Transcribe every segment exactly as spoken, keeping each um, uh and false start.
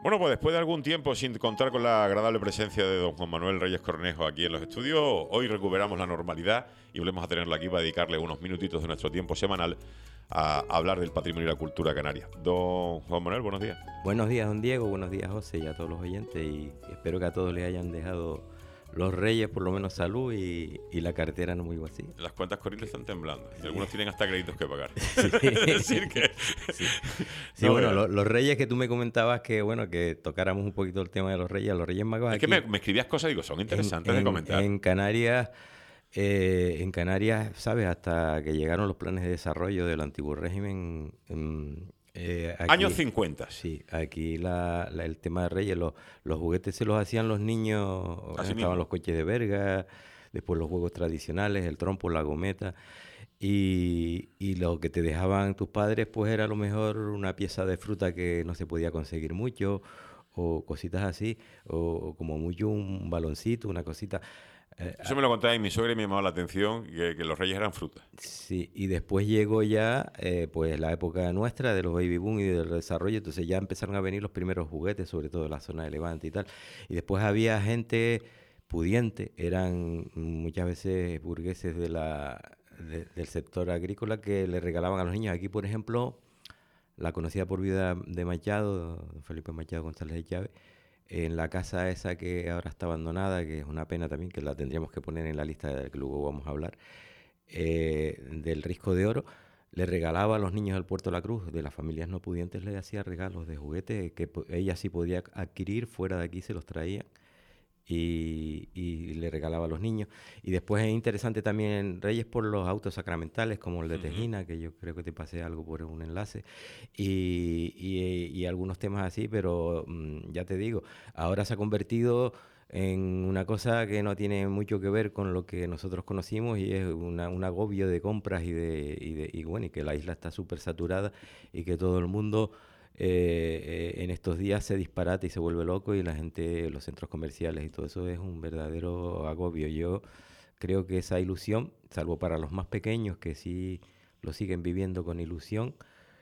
Bueno, pues después de algún tiempo sin contar con la agradable presencia de don Juan Manuel Reyes Cornejo aquí en los estudios, hoy recuperamos la normalidad y volvemos a tenerlo aquí para dedicarle unos minutitos de nuestro tiempo semanal a hablar del patrimonio y la cultura canaria. Don Juan Manuel, buenos días. Buenos días, don Diego, buenos días, José, y a todos los oyentes, y espero que a todos les hayan dejado los Reyes por lo menos salud y, y la cartera no muy vacía. Las cuentas corrientes están temblando y algunos tienen hasta créditos que pagar. Sí, Es decir que... sí. Sí, No, bueno, eh, lo- los Reyes que tú me comentabas que, bueno, que tocáramos un poquito el tema de los Reyes, los Reyes Magos es que aquí me, me escribías cosas y digo, son en, interesantes de en- comentar. en Canarias, eh, en Canarias, ¿sabes? Hasta que llegaron los planes de desarrollo del antiguo régimen, mm, eh, Años aquí... cincuenta. Sí, aquí la, la- el tema de Reyes, los, los juguetes se los hacían los niños, Así estaban mismo. los coches de verga, después los juegos tradicionales, el trompo, la gometa, y, y lo que te dejaban tus padres pues era a lo mejor una pieza de fruta que no se podía conseguir mucho, o cositas así, o, o como mucho un baloncito, una cosita. Eh, Eso me lo contaba y mi suegra y me llamaba la atención que, que los reyes eran frutas. Sí, y después llegó ya eh, pues la época nuestra de los baby boom y del desarrollo, entonces ya empezaron a venir los primeros juguetes, sobre todo en la zona de Levante y tal. Y después había gente pudiente, eran muchas veces burgueses de la, de- del sector agrícola que le regalaban a los niños. Aquí, por ejemplo, la conocida por vida de Machado, don Felipe Machado González de Chávez, en la casa esa que ahora está abandonada, que es una pena también, que la tendríamos que poner en la lista de la que luego vamos a hablar, eh, del Risco de Oro, le regalaba a los niños del Puerto de la Cruz, de las familias no pudientes, le hacía regalos de juguetes que po- ella sí podía adquirir, fuera de aquí se los traía y, y le regalaba a los niños. Y después es interesante también en Reyes por los autos sacramentales, como el de Ujú. Tejina, que yo creo que te pasé algo por un enlace, y, y- y algunos temas así, pero mm, ya te digo, ahora se ha convertido en una cosa que no tiene mucho que ver con lo que nosotros conocimos y es una- un agobio de compras y de, y de- y bueno, y que la isla está súper saturada y que todo el mundo eh, eh, en estos días se disparata y se vuelve loco y la gente, los centros comerciales y todo eso es un verdadero agobio. Yo creo que esa ilusión, salvo para los más pequeños que sí lo siguen viviendo con ilusión,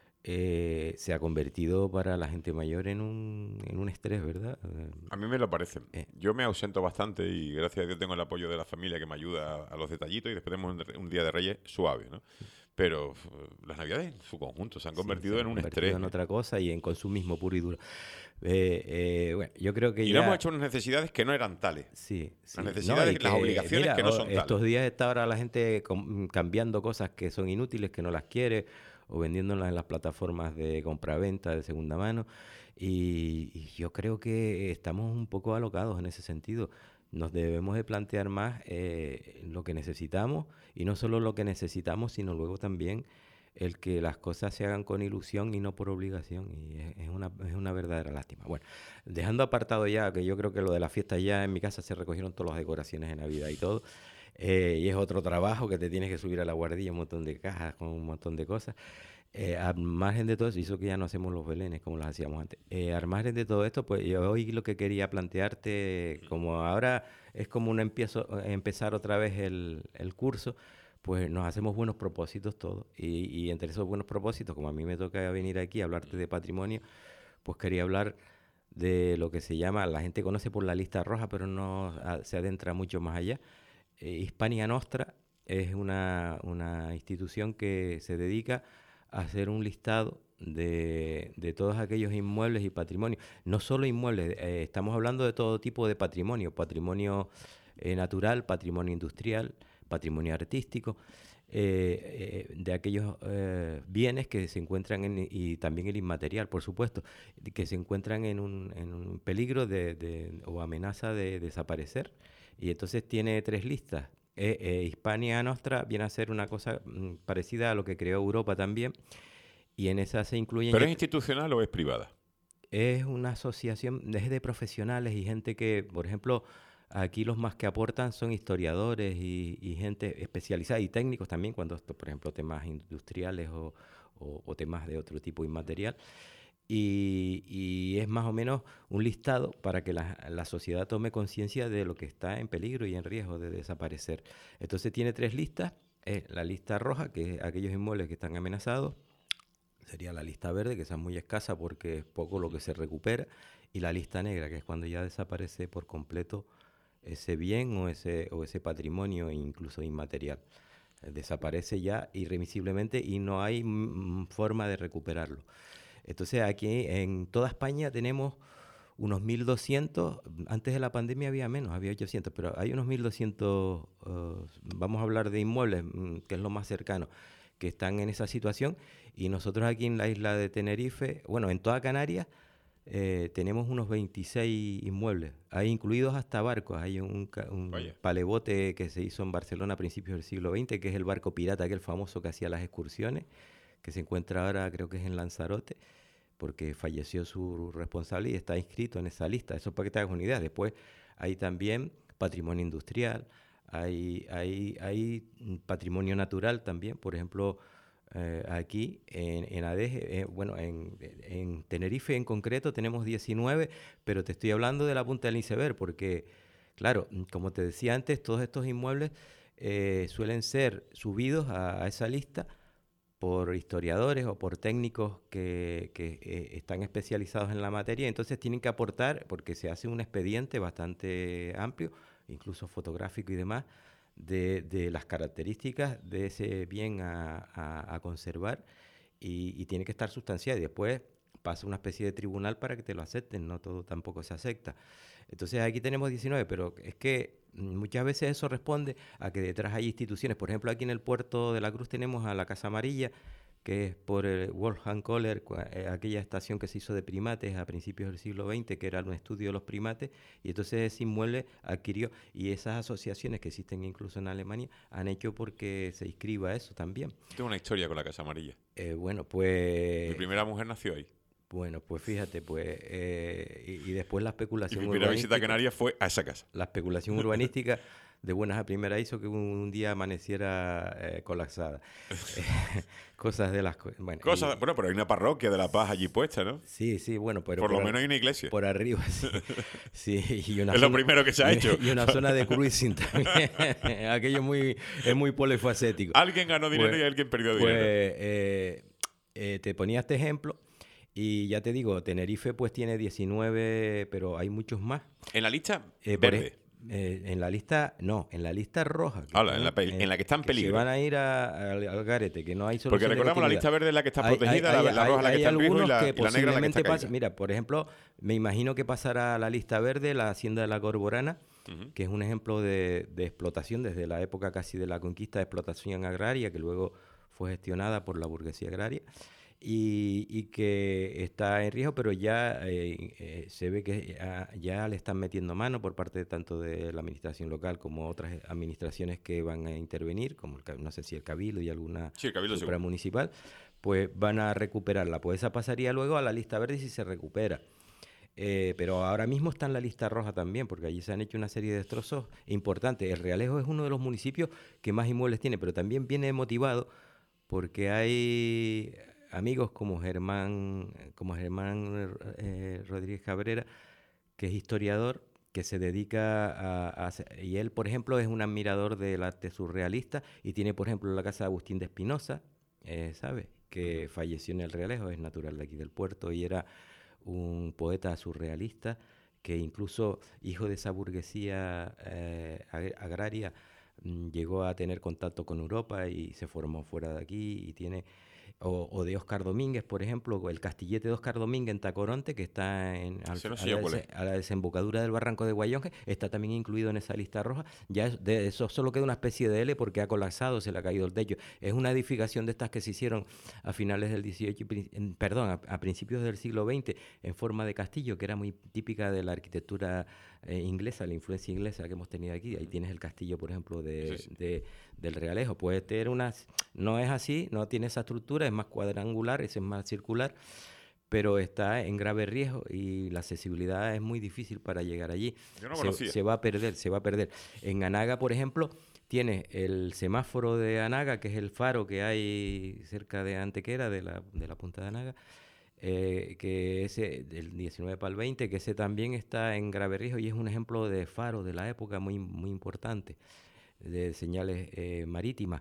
eh, se ha convertido para la gente mayor en un, en un estrés, ¿verdad? A mí me lo parece. Eh, Yo me ausento bastante y gracias a Dios tengo el apoyo de la familia que me ayuda a, a los detallitos y después tenemos un, un día de Reyes suave, ¿no? Pero uf, las Navidades en su conjunto se han sí, se convertido han en un convertido estrés, en ¿eh? otra cosa y en consumismo puro y duro. Eh, eh, bueno, yo creo que Y no hemos ya... hecho unas necesidades que no eran tales. Sí, Las sí. No, y necesidades, las que, obligaciones mira, que no o- son tales. estos días está ahora la gente com- cambiando cosas que son inútiles, que no las quiere, o vendiéndolas en las plataformas de compraventa de segunda mano. Y, y yo creo que estamos un poco alocados en ese sentido. Nos debemos de plantear más eh, lo que necesitamos, y no solo lo que necesitamos, sino luego también el que las cosas se hagan con ilusión y no por obligación. Y es, es una, es una verdadera lástima. Bueno, dejando apartado ya, que yo creo que lo de las fiestas ya en mi casa se recogieron todas las decoraciones de Navidad y todo, eh, y es otro trabajo que te tienes que subir a la guardilla, un montón de cajas con un montón de cosas. Eh, al margen de todo eso, hizo que ya no hacemos los belenes como los hacíamos antes. Eh, al margen de todo esto, pues yo hoy lo que quería plantearte, como ahora es como un empiezo, empezar otra vez el, el curso, pues nos hacemos buenos propósitos todos. Y, y entre esos buenos propósitos, como a mí me toca venir aquí a hablarte de patrimonio, pues quería hablar de lo que se llama, la gente conoce por la lista roja, pero no a- se adentra mucho más allá. Eh, Hispania Nostra es una, una institución que se dedica a hacer un listado de, de todos aquellos inmuebles y patrimonios. No solo inmuebles, eh, estamos hablando de todo tipo de patrimonio, patrimonio eh, natural, patrimonio industrial, patrimonio artístico, eh, eh, de aquellos eh, bienes que se encuentran en, y también el inmaterial, por supuesto, que se encuentran en un, en un peligro de, de- o amenaza de desaparecer. Y entonces tiene tres listas. Eh, eh, Hispania Nostra viene a ser una cosa mm, parecida a lo que creó Europa también, y en esa se incluyen, ¿Pero yo es cre- institucional o es privada? es una asociación, es de profesionales y gente que, por ejemplo, aquí los más que aportan son historiadores y, y gente especializada y técnicos también, cuando, esto, por ejemplo, temas industriales o, o- o temas de otro tipo inmaterial. Y, y es más o menos un listado para que la, la sociedad tome conciencia de lo que está en peligro y en riesgo de desaparecer. Entonces tiene tres listas. Eh, la lista roja, que es aquellos inmuebles que están amenazados, Sería la lista verde, que esa es muy escasa porque es poco lo que se recupera, y la lista negra, que es cuando ya desaparece por completo ese bien o ese, o ese patrimonio incluso inmaterial. Eh, Desaparece ya irremisiblemente y no hay mm, forma de recuperarlo. Entonces aquí en toda España tenemos unos mil doscientos, antes de la pandemia había menos, había ochocientos, pero hay unos mil doscientos, uh, vamos a hablar de inmuebles, mm, que es lo más cercano, que están en esa situación, y nosotros aquí en la isla de Tenerife, bueno, en toda Canarias, eh, tenemos unos veintiséis inmuebles, hay incluidos hasta barcos. Hay un, ca- un Vaya. palebote que se hizo en Barcelona a principios del siglo veinte, que es el barco pirata, aquel famoso que hacía las excursiones, que se encuentra ahora, creo que es en Lanzarote, porque falleció su responsable y está inscrito en esa lista. Eso para que te hagas una idea. Después hay también patrimonio industrial, hay, hay, hay mm, patrimonio natural también. Por ejemplo, eh, aquí en, en Adeje, eh, bueno, en, en Tenerife en concreto tenemos diecinueve, pero te estoy hablando de la punta del iceberg, porque, claro, mm, como te decía antes, todos estos inmuebles eh, suelen ser subidos a, a esa lista por historiadores o por técnicos que, que, eh, están especializados en la materia. Entonces tienen que aportar, porque se hace un expediente bastante amplio, incluso fotográfico y demás, de, de las características de ese bien a, a- a conservar, y, y tiene que estar sustanciado. Y después pasa una especie de tribunal para que te lo acepten, no todo tampoco se acepta. Entonces aquí tenemos diecinueve, pero es que mm, muchas veces eso responde a que detrás hay instituciones. Por ejemplo, aquí en el puerto de la Cruz tenemos a la Casa Amarilla, que es por el Wolfgang Kohler, cua- eh, aquella estación que se hizo de primates a principios del siglo veinte, que era un estudio de los primates, y entonces ese inmueble adquirió, y esas asociaciones que existen incluso en Alemania han hecho porque se inscriba eso también. Tengo una historia con la Casa Amarilla. Eh, bueno, Mi pues... primera mujer nació ahí. Bueno, pues fíjate, pues... eh, y, y después la Y especulación mi primera visita a urbanística. Canarias fue a esa casa. La especulación urbanística de buenas a primeras hizo que un, un día amaneciera eh, colapsada. Eh, cosas de las cosas. Bueno, Cosas, y- bueno, pero hay una parroquia de La Paz allí puesta, ¿no? sí, sí, bueno, pero Por lo ar- menos hay una iglesia. por arriba, sí. Sí, y una Es lo zona- primero que se ha y- hecho. Y una zona de cruising también. Aquello es muy, es muy polifacético. Alguien ganó dinero Pues- y alguien perdió Pues dinero. eh, eh, te ponía este ejemplo, y ya te digo, Tenerife pues tiene diecinueve, pero hay muchos más. En la lista Eh, por verde. ej- eh, en la lista, no, en la lista roja. que Hala, están- en la pe- en la que está en se peligro. van a ir a- al, al garete, que no hay solución Porque de recordamos, la continuidad. lista verde es la que está Hay- protegida, hay- la, la hay- roja es la que hay está en riesgo y algunos la, que y la negra es la que posiblemente está pasen. caída. Mira, por ejemplo, me imagino que pasará a la lista verde la hacienda de la Corborana, Ujú. que es un ejemplo de, de explotación desde la época casi de la conquista, de explotación agraria, que luego fue gestionada por la burguesía agraria, y, y que está en riesgo, pero ya eh, eh, se ve que ya, ya le están metiendo mano por parte tanto de la administración local como otras administraciones que van a intervenir, como el, ca- no sé si el Cabildo y alguna Sí, el Cabildo seguro. supramunicipal, pues van a recuperarla. Pues esa pasaría luego a la lista verde si se recupera. Eh, pero ahora mismo está en la lista roja también, porque allí se han hecho una serie de destrozos importantes. El Realejo es uno de los municipios que más inmuebles tiene, pero también viene motivado porque hay amigos como Germán, como Germán eh, Rodríguez Cabrera, que es historiador, que se dedica a, a hacer- y él, por ejemplo, es un admirador del arte surrealista y tiene, por ejemplo, la casa de Agustín de Espinosa, eh, ¿sabes? Que falleció en el Realejo, es natural de aquí del puerto y era un poeta surrealista que incluso, hijo de esa burguesía eh, ag- agraria, mm, llegó a tener contacto con Europa y se formó fuera de aquí y tiene... O, o de Óscar Domínguez, por ejemplo, el castillete de Óscar Domínguez en Tacoronte, que está en, al- Ese no a, sé la yo cuál dese- a la desembocadura del barranco de Guayonje, está también incluido en esa lista roja. Ya es- de eso solo queda una especie de L porque ha colapsado, se le ha caído el techo. Es una edificación de estas que se hicieron a finales del dieciocho, y prin- en- perdón, a, a principios del siglo veinte, en forma de castillo, que era muy típica de la arquitectura eh, inglesa, la influencia inglesa que hemos tenido aquí. Ahí tienes el castillo, por ejemplo, de, Sí, sí. de- del Realejo. Puede tener unas... No es así, no tiene esa estructura, es más cuadrangular, ese es más circular, pero está en grave riesgo y la accesibilidad es muy difícil para llegar allí. Yo no se, conocía. se va a perder, se va a perder. En Anaga, por ejemplo, tiene el semáforo de Anaga, que es el faro que hay cerca de Antequera, de la, de la punta de Anaga, eh, que ese, del diecinueve para el veinte, que ese también está en grave riesgo y es un ejemplo de faro de la época muy, muy importante, de señales eh, marítimas.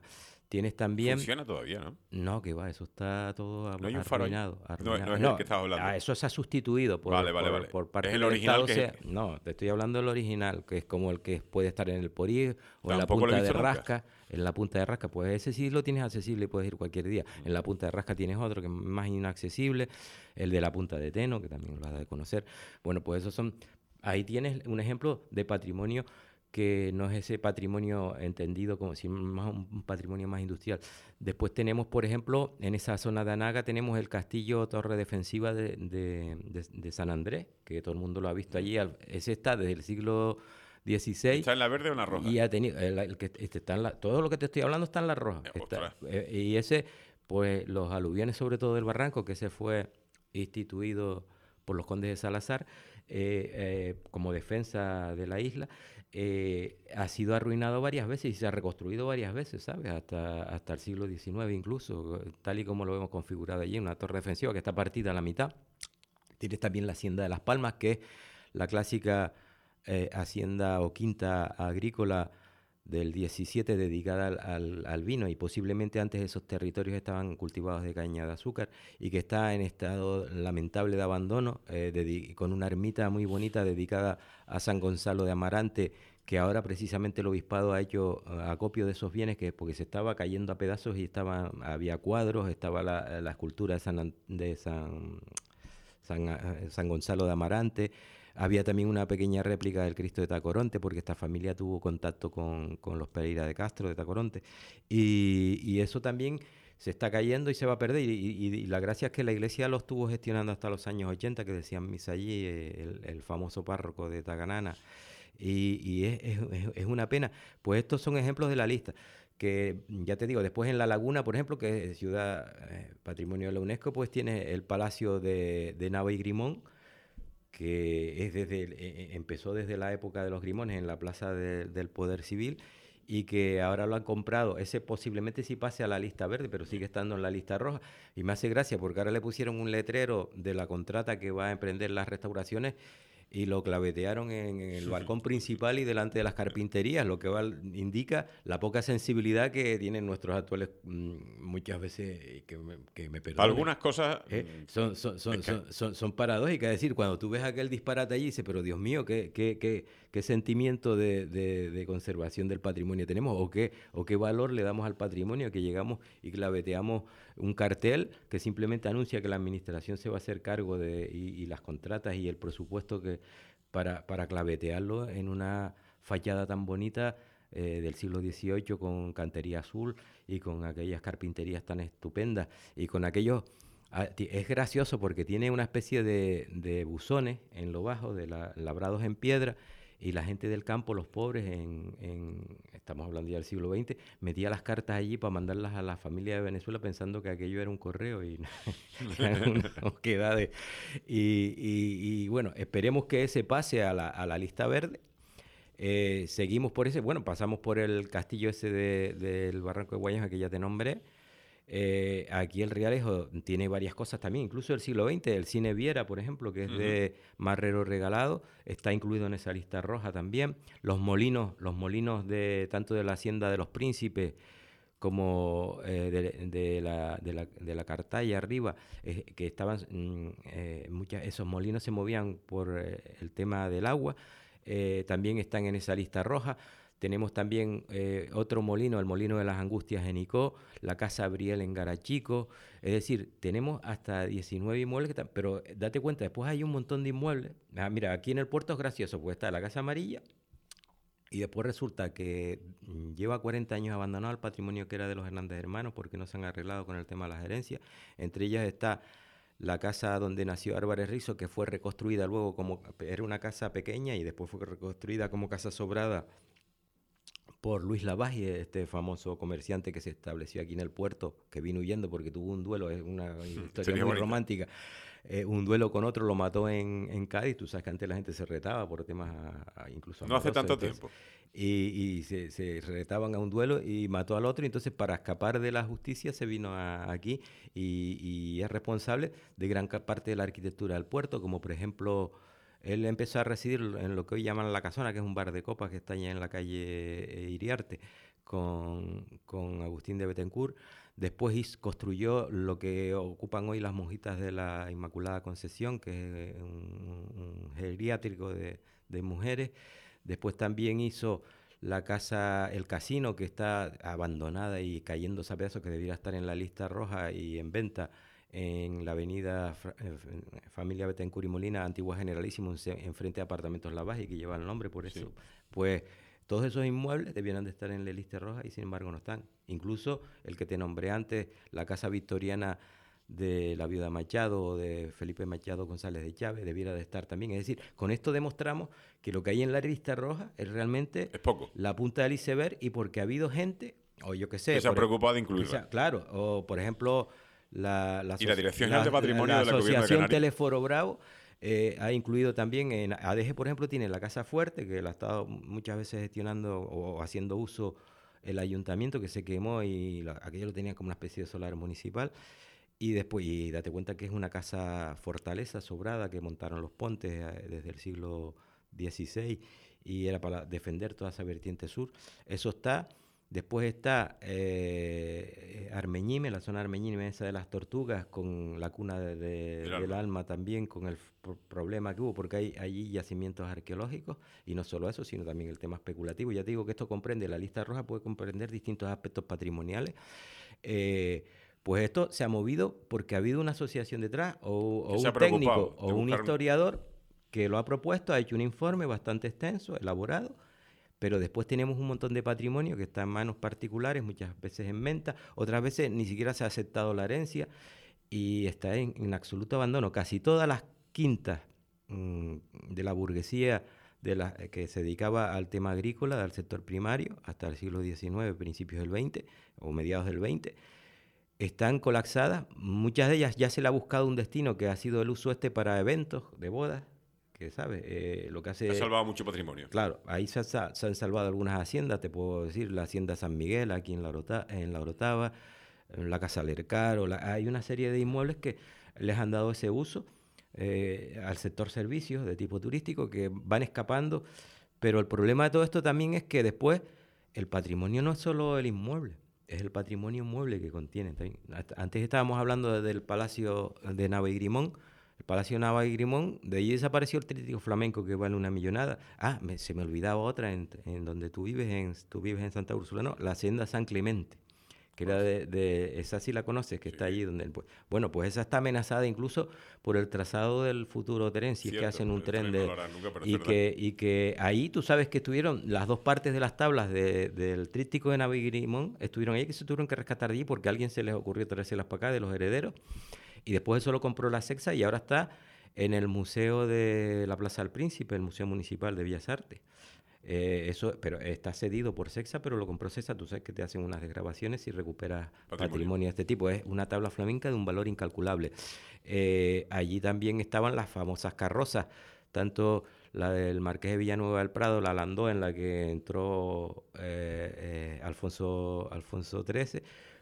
Tienes también... Funciona todavía, ¿no? No, que va, eso está todo ¿No hay un faro ahí? arruinado. No, arruinado. no es No, el que estás hablando. ah, eso se ha sustituido por, Vale, vale, por, vale. por parte Es el del original Estado. que o es sea, el- no, te estoy hablando del original, que es como el que puede estar en el Porí o en la Tampoco lo he punta de visto nunca. Rasca. En la punta de Rasca, pues ese sí lo tienes accesible y puedes ir cualquier día. En la punta de Rasca tienes otro que es más inaccesible, el de la punta de Teno, que también lo vas a conocer. Bueno, pues esos son... Ahí tienes un ejemplo de patrimonio que no es ese patrimonio entendido como si más un, un patrimonio más industrial. Después tenemos, por ejemplo, en esa zona de Anaga tenemos el castillo torre defensiva de, de, de, de San Andrés, que todo el mundo lo ha visto allí. Al- Ese está desde el siglo dieciséis. ¿Está en la verde o en la roja? Y ha tenido, el, el que este está en la, todo lo que te estoy hablando está en la roja. Eh, Está- ostras. eh, y ese, pues los aluviones sobre todo del Barranco, que se fue instituido por los condes de Salazar eh, eh, como defensa de la isla, eh, ha sido arruinado varias veces y se ha reconstruido varias veces, ¿sabes? Hasta, hasta el siglo diecinueve incluso, tal y como lo vemos configurado allí, una torre defensiva que está partida a la mitad. Tienes también la Hacienda de Las Palmas, que es la clásica eh, hacienda o quinta agrícola del diecisiete dedicada al, al, al vino, y posiblemente antes esos territorios estaban cultivados de caña de azúcar, y que está en estado lamentable de abandono, eh, dedi- con una ermita muy bonita dedicada a San Gonzalo de Amarante, que ahora precisamente el obispado ha hecho eh, acopio de esos bienes, que porque se estaba cayendo a pedazos y estaba, había cuadros, estaba la, la escultura de San, An- de San, San, eh, San Gonzalo de Amarante. Había también una pequeña réplica del Cristo de Tacoronte, porque esta familia tuvo contacto con, con los Pereira de Castro de Tacoronte. Y, y eso también se está cayendo y se va a perder. Y, y- y la gracia es que la iglesia lo estuvo gestionando hasta los años ochenta, que decían misa allí, eh, el, el famoso párroco de Taganana. Y, y es, es- es- es una pena. Pues estos son ejemplos de la lista. Que ya te digo, después en La Laguna, por ejemplo, que es ciudad eh, patrimonio de la UNESCO, pues tiene el Palacio de, de Nava y Grimón, que es desde el- eh, eh, empezó desde la época de los Grimones en la Plaza de- del Poder Civil, y que ahora lo han comprado. Ese posiblemente sí pase a la lista verde, pero sigue estando en la lista roja. Y me hace gracia porque ahora le pusieron un letrero de la contrata que va a emprender las restauraciones, y lo clavetearon en, en el balcón principal y delante de las carpinterías, lo que va- indica la poca sensibilidad que tienen nuestros actuales, mm, muchas veces, eh, que me, que me perdonen. Algunas cosas... Eh, mm, son, son, son, es que- son, son, son paradójicas. Es decir, cuando tú ves aquel disparate allí, dices, pero Dios mío, qué, qué, qué, qué sentimiento de, de, de conservación del patrimonio tenemos, o qué, o qué valor le damos al patrimonio, que llegamos y claveteamos un cartel que simplemente anuncia que la administración se va a hacer cargo de y, y las contratas y el presupuesto que para, para clavetearlo en una fachada tan bonita eh, del siglo dieciocho, con cantería azul y con aquellas carpinterías tan estupendas y con aquellos... Ah, ti- es gracioso porque tiene una especie de, de buzones en lo bajo, de la- labrados en piedra, y la gente del campo, los pobres, en, en- estamos hablando ya del siglo veinte, metía las cartas allí para mandarlas a la familia de Venezuela pensando que aquello era un correo y eran unas oquedades. Y, y- y, bueno, esperemos que ese pase a la, a la lista verde. Eh, seguimos por ese, bueno, pasamos por el castillo ese de- del Barranco de Guayama que ya te nombré. Eh, aquí el Rialejo tiene varias cosas también, incluso del siglo veinte, el Cine Viera, por ejemplo, que es Ujú. de Marrero Regalado, está incluido en esa lista roja también. Los molinos, los molinos de tanto de la Hacienda de los Príncipes como eh, de, de la, de, la, de la Cartaya arriba, eh, que estaban, mm, eh, muchas, esos molinos se movían por eh, el tema del agua, eh, también están en esa lista roja. Tenemos también eh, otro molino, el Molino de las Angustias en Icó, la Casa Abriel en Garachico. Es decir, tenemos hasta diecinueve inmuebles, que pero date cuenta, después hay un montón de inmuebles. Ah, mira, aquí en el puerto es gracioso, pues está la Casa Amarilla, y después resulta que mm, lleva cuarenta años abandonado el patrimonio que era de los Hernández Hermanos, porque no se han arreglado con el tema de las herencias. Entre ellas está la casa donde nació Álvarez Rizo, que fue reconstruida luego como... Era una casa pequeña y después fue reconstruida como casa sobrada por Luis Lavalle, este famoso comerciante que se estableció aquí en el puerto, que vino huyendo porque tuvo un duelo, es una historia Sería muy bonita. romántica, eh, un duelo con otro, lo mató en, en Cádiz. Tú sabes que antes la gente se retaba por temas a- a- incluso No hace amorosos, tanto entonces, tiempo. y, y se, se retaban a un duelo y mató al otro, y entonces para escapar de la justicia se vino a- aquí, y, y es responsable de gran ca- parte de la arquitectura del puerto, como por ejemplo... Él empezó a residir en lo que hoy llaman La Casona, que es un bar de copas que está allá en la calle eh, Iriarte, con, con Agustín de Bethencourt. Después hizo, construyó lo que ocupan hoy las monjitas de la Inmaculada Concepción, que es un, un geriátrico de, de mujeres. Después también hizo la casa, el casino, que está abandonada y cayéndose a pedazos, que debiera estar en la lista roja y en venta, en la avenida Fra- Familia Bethencourt y Molina, Antigua Generalísimo, enfrente de Apartamentos Lavalle, que lleva el nombre por eso. Sí. Pues todos esos inmuebles debieran de estar en la lista roja y sin embargo no están. Incluso el que te nombré antes, la casa victoriana de la viuda Machado o de Felipe Machado González de Chávez, debiera de estar también. Es decir, con esto demostramos que lo que hay en la lista roja es realmente es poco. La punta del iceberg, y porque ha habido gente, o yo qué sé... que se ha preocupado de incluirla. Sea, claro, o por ejemplo... La, la, y la Dirección la, de Patrimonio la, la de la Asociación Teleforo Bravo eh, ha incluido también en A D G, por ejemplo, tiene la Casa Fuerte, que la ha estado muchas veces gestionando o haciendo uso el ayuntamiento, que se quemó y la, aquello lo tenía como una especie de solar municipal. Y después, y date cuenta que es una casa fortaleza sobrada que montaron los Pontes eh, desde el siglo dieciséis, y era para defender toda esa vertiente sur. Eso está. Después está eh, Armeñime, la zona Armeñime, esa de las tortugas, con la cuna de, de, del alma. alma también, con el f- problema que hubo, porque hay allí yacimientos arqueológicos, y no solo eso, sino también el tema especulativo. Ya te digo que esto comprende, la lista roja puede comprender distintos aspectos patrimoniales. Eh, pues esto se ha movido porque ha habido una asociación detrás, o, o un técnico, o un historiador que lo ha propuesto, ha hecho un informe bastante extenso, elaborado. Pero después tenemos un montón de patrimonio que está en manos particulares, muchas veces en venta, otras veces ni siquiera se ha aceptado la herencia y está en, en absoluto abandono. Casi todas las quintas mmm, de la burguesía de la, que se dedicaba al tema agrícola, al sector primario, hasta el siglo diecinueve, principios del veinte o mediados del veinte, están colapsadas. Muchas de ellas ya se le ha buscado un destino que ha sido el uso este para eventos de bodas, que sabes, eh, lo que hace... Ha salvado mucho patrimonio. Claro, ahí se, ha, se han salvado algunas haciendas, te puedo decir, la hacienda San Miguel, aquí en la, Orota, en la Orotava, en la Casa Lercaro, la, hay una serie de inmuebles que les han dado ese uso eh, al sector servicios de tipo turístico, que van escapando, pero el problema de todo esto también es que después el patrimonio no es solo el inmueble, es el patrimonio inmueble que contiene. Antes estábamos hablando del Palacio de Nava y Grimón, el Palacio Nava y Grimón, de ahí desapareció el tríptico flamenco que vale una millonada. Ah, me, se me olvidaba otra en, en donde tú vives, en, tú vives en Santa Úrsula, no, la Hacienda San Clemente, que era de, de esa sí la conoces, que sí. Está allí donde... Pues, bueno, pues esa está amenazada incluso por el trazado del futuro tren, si es que hacen un tren, tren de... Nunca, y, que, y que ahí tú sabes que estuvieron las dos partes de las tablas de, del tríptico de Nava y Grimón, estuvieron ahí, que se tuvieron que rescatar de allí porque a alguien se les ocurrió traérselas para acá de los herederos. Y después eso lo compró la Sexa y ahora está en el Museo de la Plaza del Príncipe, el Museo Municipal de Bellas Artes. Eh, eso, pero está cedido por Sexa, pero lo compró Sexa. Tú sabes que te hacen unas desgrabaciones y recuperas patrimonio. patrimonio de este tipo. Es una tabla flamenca de un valor incalculable. Eh, allí también estaban las famosas carrozas, tanto la del Marqués de Villanueva del Prado, la Landó, en la que entró eh, eh, Alfonso, Alfonso trece,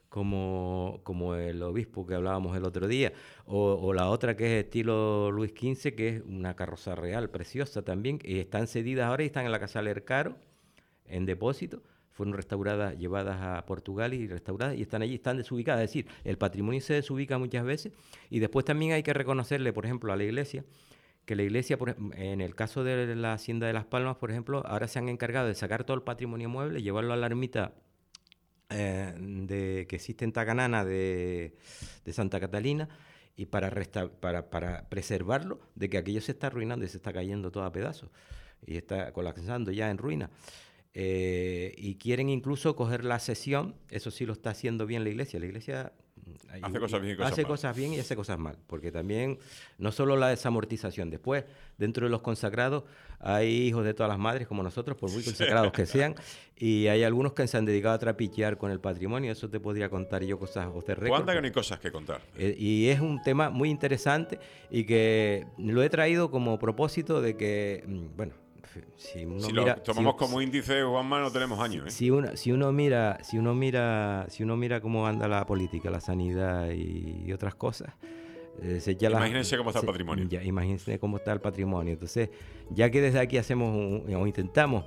Como, como el obispo que hablábamos el otro día, o, o la otra que es estilo Luis quince, que es una carroza real preciosa también, y están cedidas ahora y están en la Casa Lercaro, en depósito, fueron restauradas, llevadas a Portugal y restauradas, y están allí, están desubicadas, es decir, el patrimonio se desubica muchas veces, y después también hay que reconocerle, por ejemplo, a la iglesia, que la iglesia, por, en el caso de la Hacienda de Las Palmas, por ejemplo, ahora se han encargado de sacar todo el patrimonio mueble, llevarlo a la ermita Eh, de, que existe en Tacanana de, de Santa Catalina, y para, resta, para, para preservarlo de que aquello se está arruinando y se está cayendo todo a pedazos y está colapsando ya en ruina. Eh, y quieren incluso coger la cesión, eso sí lo está haciendo bien la iglesia. La iglesia hace cosas bien y cosas hace mal. cosas bien y hace cosas mal, porque también no solo la desamortización, después dentro de los consagrados hay hijos de todas las madres como nosotros, por muy consagrados que sean, y hay algunos que se han dedicado a trapichear con el patrimonio. Eso te podría contar yo cosas o te recuerdo. ¿Cuántas que no hay cosas que contar? Eh, y es un tema muy interesante y que lo he traído como propósito de que, bueno, si uno si mira, lo tomamos si, como índice, Juanma, no tenemos años, ¿eh? Si uno, si uno mira, si uno mira, si uno mira cómo anda la política, la sanidad y, y otras cosas, eh, se ya imagínense la, cómo está se, el patrimonio. Ya, imagínense cómo está el patrimonio. Entonces, ya que desde aquí hacemos un, o intentamos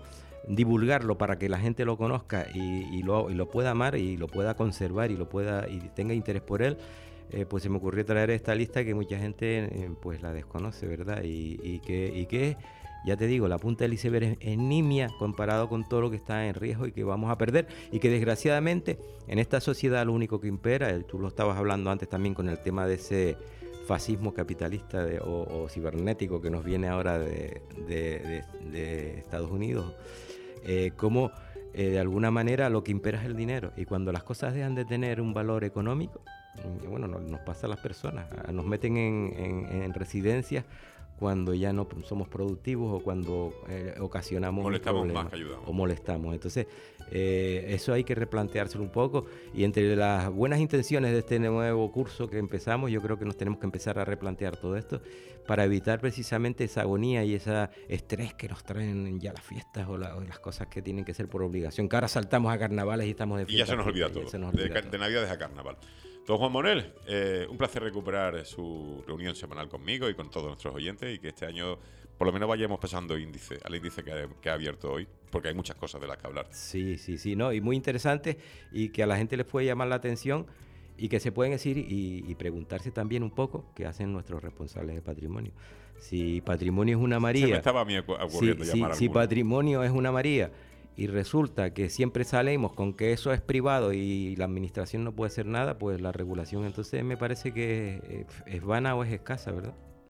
divulgarlo para que la gente lo conozca y, y, lo, y lo pueda amar y lo pueda conservar y lo pueda y tenga interés por él, eh, pues se me ocurrió traer esta lista que mucha gente eh, pues la desconoce, ¿verdad? Y, y que y que ya te digo, la punta del iceberg es, es nimia comparado con todo lo que está en riesgo y que vamos a perder, y que desgraciadamente en esta sociedad lo único que impera, eh, tú lo estabas hablando antes también con el tema de ese fascismo capitalista de, o, o cibernético que nos viene ahora de, de, de, de Estados Unidos, eh, como eh, de alguna manera lo que impera es el dinero, y cuando las cosas dejan de tener un valor económico, bueno, nos, nos pasa a las personas, nos meten en, en, en residencias cuando ya no somos productivos o cuando eh, ocasionamos molestamos un problema, más que ayudamos. O molestamos. Entonces, eh, eso hay que replanteárselo un poco, y entre las buenas intenciones de este nuevo curso que empezamos, yo creo que nos tenemos que empezar a replantear todo esto para evitar precisamente esa agonía y ese estrés que nos traen ya las fiestas o, la, o las cosas que tienen que ser por obligación, que ahora saltamos a carnavales y estamos de fiesta. Y ya se nos olvida todo, nos olvida de, todo. de Navidades a carnaval. Don Juan Manuel, eh, un placer recuperar su reunión semanal conmigo y con todos nuestros oyentes, y que este año por lo menos vayamos pasando índice, al índice que ha, que ha abierto hoy, porque hay muchas cosas de las que hablar. Sí, sí, sí, no, y muy interesante, y que a la gente les puede llamar la atención y que se pueden decir y, y preguntarse también un poco qué hacen nuestros responsables de patrimonio. Si patrimonio es una María, Se me estaba a mí ocurriendo si, llamar si, si alguno. patrimonio es una María, y resulta que siempre salimos con que eso es privado y la administración no puede hacer nada, pues la regulación entonces me parece que es, es vana o es escasa, ¿verdad?